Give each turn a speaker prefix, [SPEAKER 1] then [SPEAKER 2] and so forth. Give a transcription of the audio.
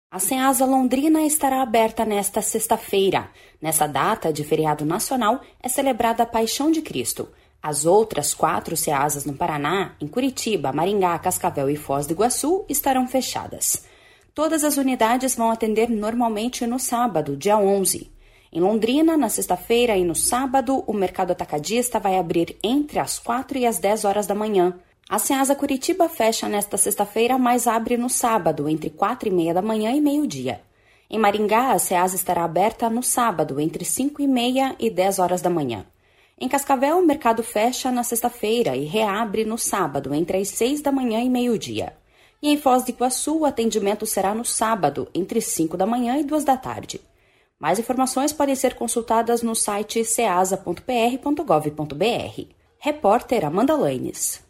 [SPEAKER 1] A Ceasa Londrina estará aberta nesta sexta-feira. Nessa data de feriado nacional é celebrada a Paixão de Cristo. As outras 4 Ceasas no Paraná, em Curitiba, Maringá, Cascavel e Foz do Iguaçu, estarão fechadas. Todas as unidades vão atender normalmente no sábado, dia 11. Em Londrina, na sexta-feira e no sábado, o mercado atacadista vai abrir entre as 4 e as 10 horas da manhã. A Ceasa Curitiba fecha nesta sexta-feira, mas abre no sábado, entre 4h30 da manhã e meio-dia. Em Maringá, a Ceasa estará aberta no sábado, entre 5h30 e 10 horas da manhã. Em Cascavel, o mercado fecha na sexta-feira e reabre no sábado, entre as 6 da manhã e meio-dia. E em Foz do Iguaçu, o atendimento será no sábado, entre 5 da manhã e 2 da tarde. Mais informações podem ser consultadas no site ceasa.pr.gov.br. Repórter Amanda Lanes.